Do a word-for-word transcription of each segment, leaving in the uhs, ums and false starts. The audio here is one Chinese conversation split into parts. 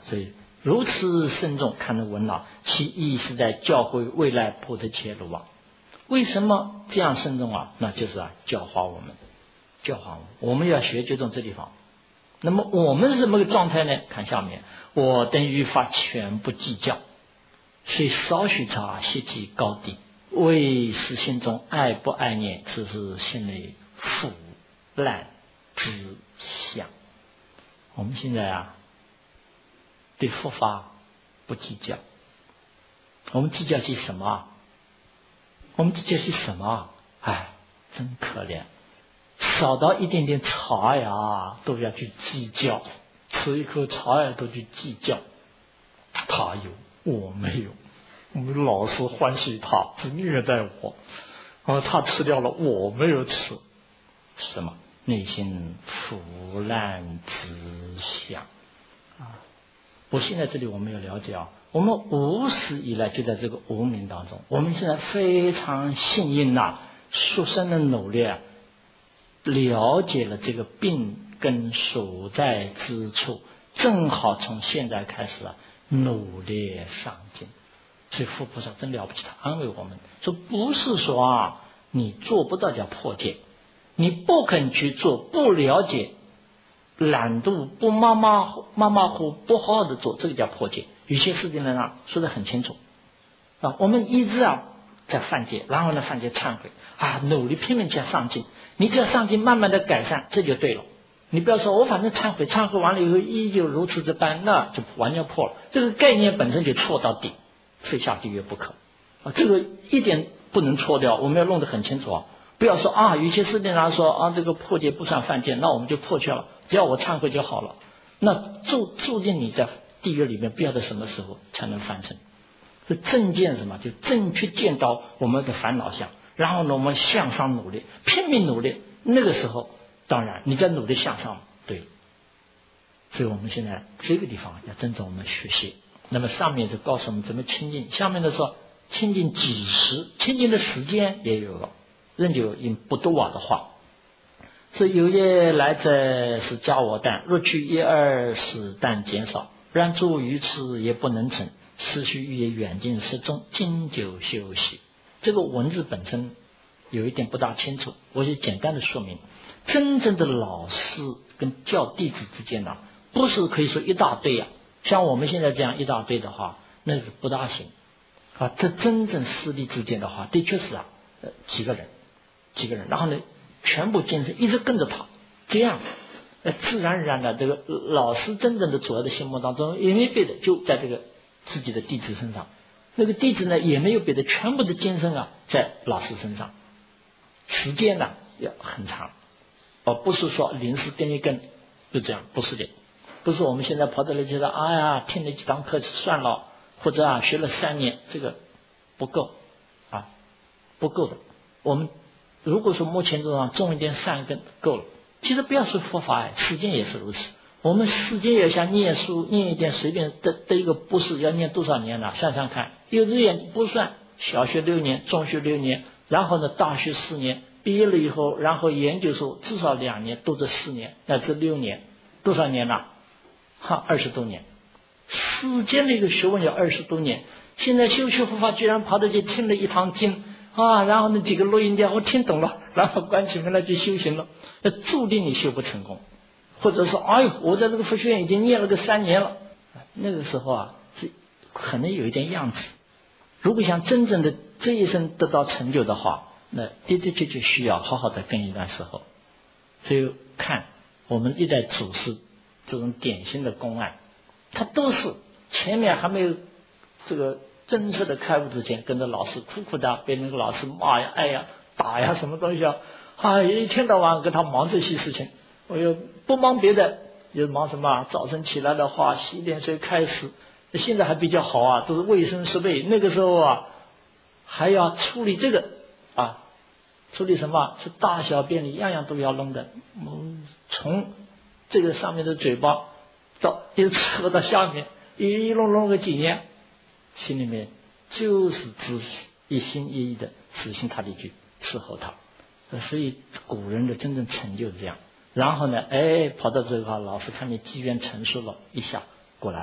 所以如此慎重看着文老，其意是在教诲未来普特切鲁啊。为什么这样慎重啊？那就是啊，教化我们，教化我们，我们要学就从这地方。那么我们是什么个状态呢？看下面，我等于法全不计较，虽少许差，悉其高低，为是心中爱不爱念，此是心内腐烂之相。我们现在啊，对佛法不计较，我们计较些什么啊？我们计较些什么啊？哎，真可怜，少到一点点茶呀都要去计较，吃一口茶呀都去计较。他有，我没有，我们老是欢喜他，是虐待我，啊，他吃掉了，我没有吃，什么？内心腐烂之相啊！我现在这里我们要了解啊，我们无始以来就在这个无明当中，我们现在非常幸运呐、啊，出生的努力啊，了解了这个病根所在之处，正好从现在开始啊，努力上进。所以佛菩萨真了不起，他安慰我们说，不是说啊你做不到叫破戒，你不肯去做，不了解，懒惰，不马马马马虎，不好好的做，这个叫破戒。有些事情呢啊说得很清楚啊，我们一直啊在犯戒，然后呢犯戒忏悔啊，努力拼命去上进，你只要上进，慢慢的改善，这就对了。你不要说我反正忏悔，忏悔完了以后依旧如此这般，那就完全破了。这个概念本身就错到底，非下地狱不可啊！这个一点不能错掉，我们要弄得很清楚啊！不要说啊，有些事情上说啊，这个破戒不算犯戒，那我们就破去了，只要我忏悔就好了。那注注定你在地狱里面不晓得什么时候才能翻身。是正见什么？就正确见到我们的烦恼相，然后呢，我们向上努力，拼命努力。那个时候，当然你在努力向上，对。所以我们现在这个地方要尊重我们学习。那么上面就告诉我们怎么清净，下面的说清净几时，清净的时间也有了，仍旧因不多瓦的话。所以有业来者是加我担，若去一二使担减少，然诸于此也不能成，是须于远近适中，经久休息。这个文字本身有一点不大清楚，我就简单的说明，真正的老师跟教弟子之间呢、啊，不是可以说一大堆啊，像我们现在这样一大堆的话，那是不大行啊。这真正师弟之间的话，的确是啊，呃，几个人，几个人，然后呢，全部精神一直跟着他，这样，呃，自然而然的，这个老师真正的主要的心目当中也没别的，就在这个自己的弟子身上。那个弟子呢，也没有别的，全部的精神啊，在老师身上。时间呢要很长，而不是说临时跟一跟就这样，不是的。不是我们现在跑到了觉得，哎呀，听了几堂课算了，或者啊学了三年，这个不够啊，不够的。我们如果说目前这种种一点善根够了，其实不要说佛法，世间也是如此。我们世间也想念书，念一点随便得得一个博士要念多少年呢？算算看，幼稚园不算，小学六年，中学六年，然后呢大学四年，毕业了以后，然后研究所至少两年，都这四年，乃至六年，多少年呢？哈，二十多年。世间的一个学问要二十多年，现在修学佛法居然跑到去听了一堂经啊，然后呢几个录音家我听懂了，然后关起门来去修行了，那注定你修不成功。或者说，哎呦，我在这个佛学院已经念了个三年了，那个时候啊，是可能有一点样子。如果想真正的这一生得到成就的话，那的的确确需要好好的跟一段时候。所以看我们历代祖师这种典型的公案，他都是前面还没有这个真正的开悟之前，跟着老师苦苦的被那个老师骂呀、爱呀、打呀，什么东西啊，啊，一天到晚跟他忙这些事情。我又不忙别的，又忙什么？早晨起来的话，洗点水开始。现在还比较好啊，都是卫生设备。那个时候啊，还要处理这个啊，处理什么？是大小便里样样都要弄的。嗯，从这个上面的嘴巴到一直伺候到下面，一弄弄个几年，心里面就是只一心一意的实行他的句，伺候他。所以古人的真正成就是这样。然后呢，哎，跑到这个老师看你机缘成熟了，一下过来了，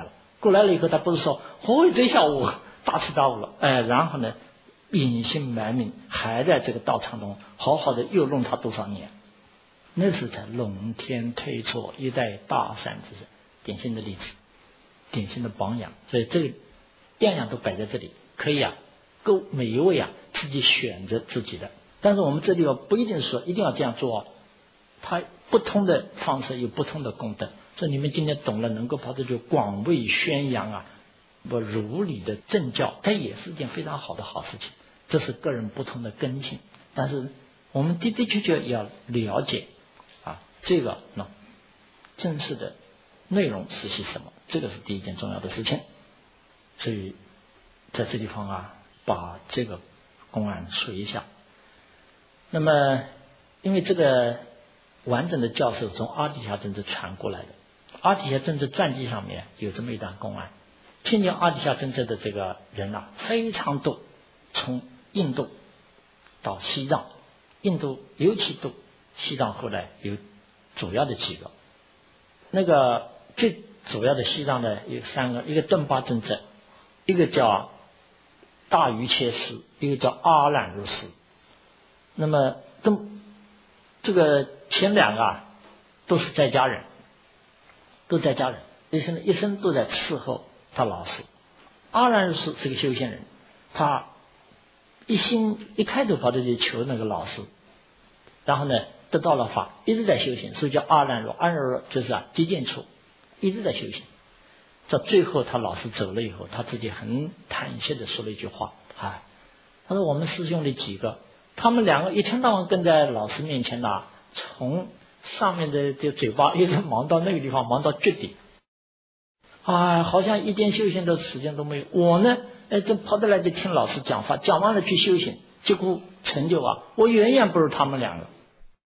过来了以后，他不是说哦这下我大起大悟了，哎，然后呢隐姓埋名，还在这个道场中好好的又弄他多少年，那是才龙天推错一代大善之人，典型的例子，典型的榜样。所以这个样样都摆在这里，可以啊，够每一位啊自己选择自己的。但是我们这里啊不一定说一定要这样做哦，它不同的方式有不同的功德。所以你们今天懂了，能够把这就广为宣扬啊，不如理的正教，它也是一件非常好的好事情。这是个人不同的根性，但是我们的的确确要了解啊，这个呢正式的内容是些什么，这个是第一件重要的事情。所以在这地方啊，把这个公案说一下。那么因为这个完整的教授从阿底峡真知传过来的，阿底峡真知传记上面有这么一段公案。听见阿底峡真知的这个人啊非常多，从印度到西藏，印度尤其多，西藏后来有主要的几个。那个最主要的西藏的有三个，一个顿巴真知，一个叫大瑜切师，一个叫阿兰如师。那么都这个前两个啊都是在家人，都在家人，一生一生都在伺候他老师。阿兰如师是个修仙人，他一心一开头跑到去求那个老师，然后呢得到了法，一直在修行，所以叫阿兰若。阿兰若就是啊极见处，一直在修行。到最后他老师走了以后，他自己很坦率的说了一句话，哎，他说我们师兄弟几个，他们两个一天到晚跟在老师面前呐，从上面的这嘴巴一直忙到那个地方，忙到绝顶，啊，好像一点修行的时间都没有。我呢，哎，这跑得来就听老师讲法，讲完了去修行，结果成就啊，我远远不如他们两个。